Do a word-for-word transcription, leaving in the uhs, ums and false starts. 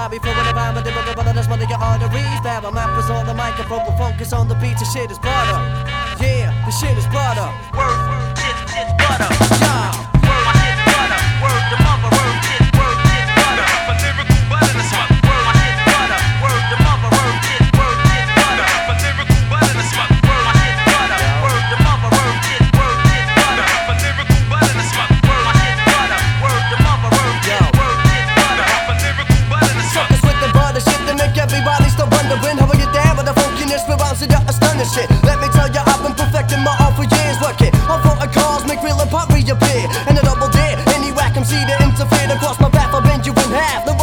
lobby for whenever I'm a difficult brother that's one of your arteries. Barrel mappers on the microphone, but focus on the beat, the shit is butter. Yeah, the shit is butter. Word, shit, shit, butter. Yeah. Word, my shit, butter. Word, the mother, word, shit, word, shit, butter. For lyrical butter to smother. Word, my shit, butter. Word, the mother, word, shit, word, shit, butter. For lyrical butter to smother. Word, my shit, butter. Word, the mother, word, shit, word, shit, butter. For lyrical butter to smother. Word, my shit, butter. Word, the mother, word, shit, word, shit, butter. For lyrical butter to smother. Suckers with the butter shit that make everybody still wondering how I get down with the funkiness with rhymes that are stunning shit. Let me tell ya, I've been perfecting my art for years, working on photo cars, make real and pop reappear, and a double dare. Any whack M C to interfere across my path, I'll bend you in half. The